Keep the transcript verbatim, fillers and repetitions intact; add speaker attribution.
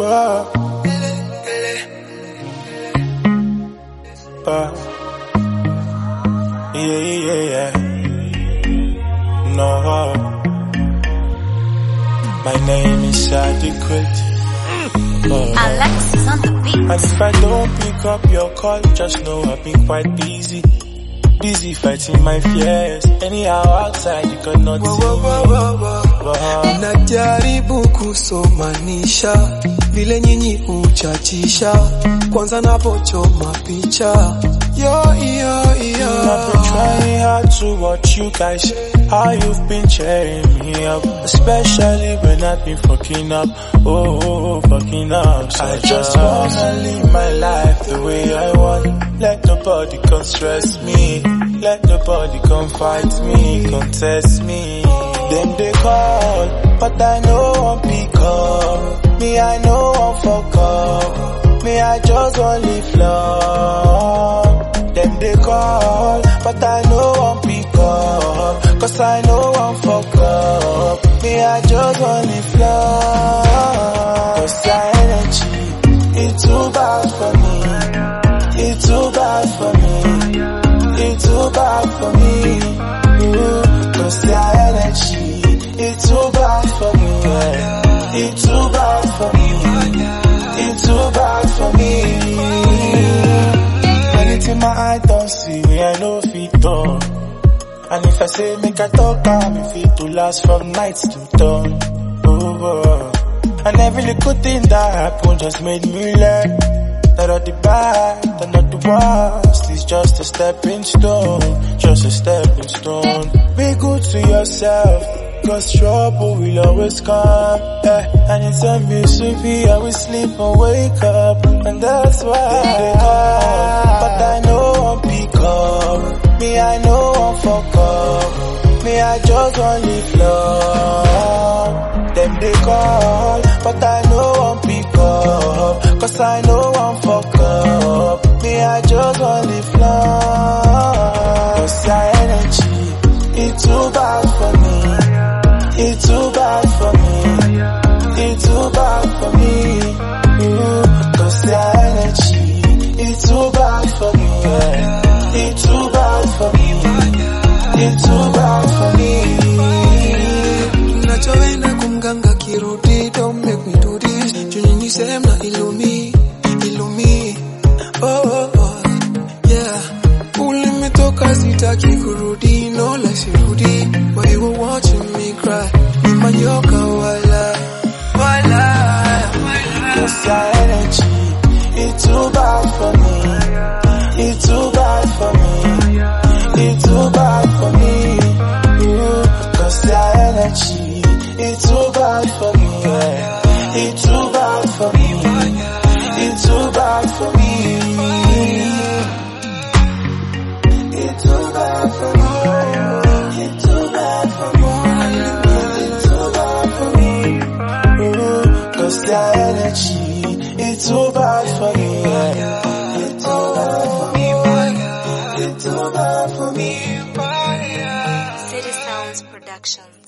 Speaker 1: Whoa. Uh, yeah, yeah, yeah. No. My name is Adequate. Oh.
Speaker 2: Alexis on the beat.
Speaker 1: And if I don't pick up your call, just know I've been quite busy. Busy fighting my fears. Anyhow outside you cannot see me.
Speaker 3: Najaribu kusomanisha vile nyinyi uchachisha kwanza napochoma picha. Yo yo yo.
Speaker 1: I've been trying hard to watch you guys. How you've been cheering me up, especially when I've been fucking up. Oh, oh, oh fucking up. So I just wanna live my life the way I want. Let nobody come stress me. Let nobody come fight me, contest me. Then they call, but I know I'm pick up. Me, I know I'm fuck up. Me, I just want live long. Then they call, but I know I'm pick up. Cause I know I'm fuck up. Me, I just want live long. Cause your energy, it's too bad for me. It's too bad for me. It's too bad for me. Ooh, cause your energy, it's too bad for me. Yeah. It's too bad for me. It's too bad for me. Anything my eye don't see, me I know fit done. And if I say make I talk, I'm if it to last from nights to dawn. Oh, oh. And every little thing that happened just made me learn that all the bad and not the worst is just a stepping stone, just a stepping stone. Be good to yourself, cause trouble will always come. Yeah. And it's amazing me, I will sleep and wake up, and that's why they call. But I know I'm pick up. Me, I know I'm fuck up. Me, I just want live long. Them they call, but I know I'm pick up. Cause I know I'm fuck up. Me, I just want live long. Cause your energy, it's too bad for me. It's too bad for me. It's too bad for me. Ooh, cause your energy, it's too bad for me. Yeah. It's too bad for me. It's too bad for me.
Speaker 3: Nachoenda kumganga kirudi, don't make me do this. Junini same na ilumi, ilumi. Oh, oh, oh, yeah. Ulimetoka sitaki kurudi, no like sirudi. But you were watching me cry, in my yoga wala, wala, wala.
Speaker 1: Cause your energy, it's too bad for me. It's too bad for me. It's too bad for me. Ooh, cause your energy, it's too bad for me. Yeah. It's too bad for me. It's too bad for me. It's too bad for me. It's too bad for me. It's too bad for me. Ooh, cause your energy, it's too bad for me. Yeah. It's too bad for me. It's too bad for me.
Speaker 2: City Sounds Productions.